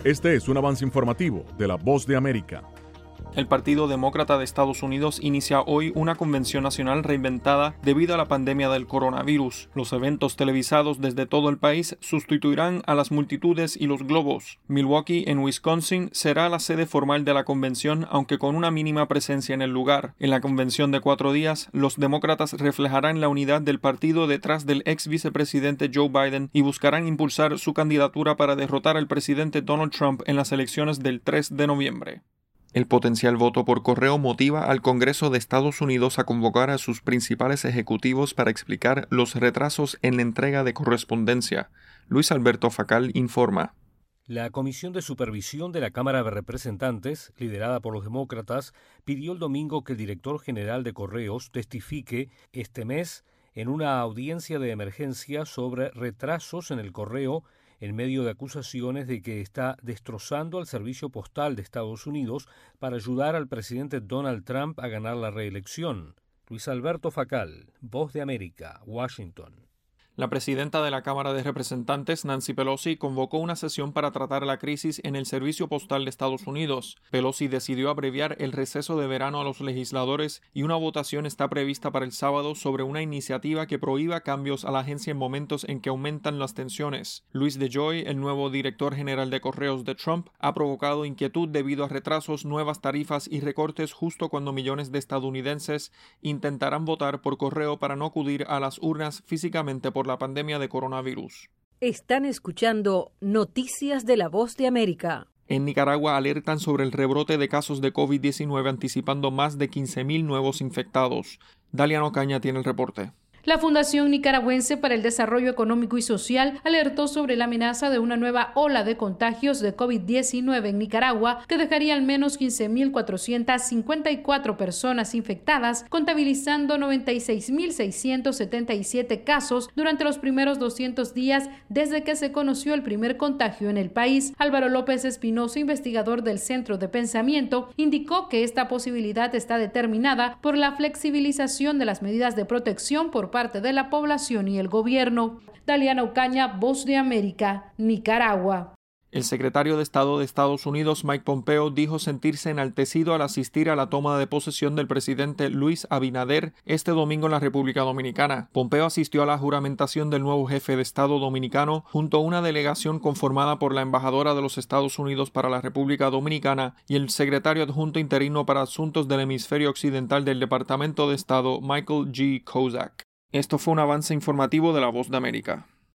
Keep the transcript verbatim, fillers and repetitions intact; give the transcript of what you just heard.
Este es un avance informativo de La Voz de América. El Partido Demócrata de Estados Unidos inicia hoy una convención nacional reinventada debido a la pandemia del coronavirus. Los eventos televisados desde todo el país sustituirán a las multitudes y los globos. Milwaukee, en Wisconsin, será la sede formal de la convención, aunque con una mínima presencia en el lugar. En la convención de cuatro días, los demócratas reflejarán la unidad del partido detrás del ex vicepresidente Joe Biden y buscarán impulsar su candidatura para derrotar al presidente Donald Trump en las elecciones del tres de noviembre. El potencial voto por correo motiva al Congreso de Estados Unidos a convocar a sus principales ejecutivos para explicar los retrasos en la entrega de correspondencia. Luis Alberto Facal informa. La Comisión de Supervisión de la Cámara de Representantes, liderada por los demócratas, pidió el domingo que el director general de Correos testifique este mes en una audiencia de emergencia sobre retrasos en el correo en medio de acusaciones de que está destrozando al servicio postal de Estados Unidos para ayudar al presidente Donald Trump a ganar la reelección. Luis Alberto Facal, Voz de América, Washington. La presidenta de la Cámara de Representantes, Nancy Pelosi, convocó una sesión para tratar la crisis en el servicio postal de Estados Unidos. Pelosi decidió abreviar el receso de verano a los legisladores y una votación está prevista para el sábado sobre una iniciativa que prohíba cambios a la agencia en momentos en que aumentan las tensiones. Luis DeJoy, el nuevo director general de Correos de Trump, ha provocado inquietud debido a retrasos, nuevas tarifas y recortes justo cuando millones de estadounidenses intentarán votar por correo para no acudir a las urnas físicamente por la pandemia de coronavirus. Están escuchando Noticias de La Voz de América. En Nicaragua alertan sobre el rebrote de casos de COVID diecinueve anticipando más de quince mil nuevos infectados. Dalian Ocaña tiene el reporte. La Fundación Nicaragüense para el Desarrollo Económico y Social alertó sobre la amenaza de una nueva ola de contagios de COVID diecinueve en Nicaragua que dejaría al menos quince mil cuatrocientas cincuenta y cuatro personas infectadas, contabilizando noventa y seis mil seiscientos setenta y siete casos durante los primeros doscientos días desde que se conoció el primer contagio en el país. Álvaro López Espinosa, investigador del Centro de Pensamiento, indicó que esta posibilidad está determinada por la flexibilización de las medidas de protección por parte de la población y el gobierno. Daliana Ocaña, Voz de América, Nicaragua. El secretario de Estado de Estados Unidos, Mike Pompeo, dijo sentirse enaltecido al asistir a la toma de posesión del presidente Luis Abinader este domingo en la República Dominicana. Pompeo asistió a la juramentación del nuevo jefe de Estado dominicano junto a una delegación conformada por la embajadora de los Estados Unidos para la República Dominicana y el secretario adjunto interino para Asuntos del Hemisferio Occidental del Departamento de Estado, Michael G. Kozak. Esto fue un avance informativo de La Voz de América.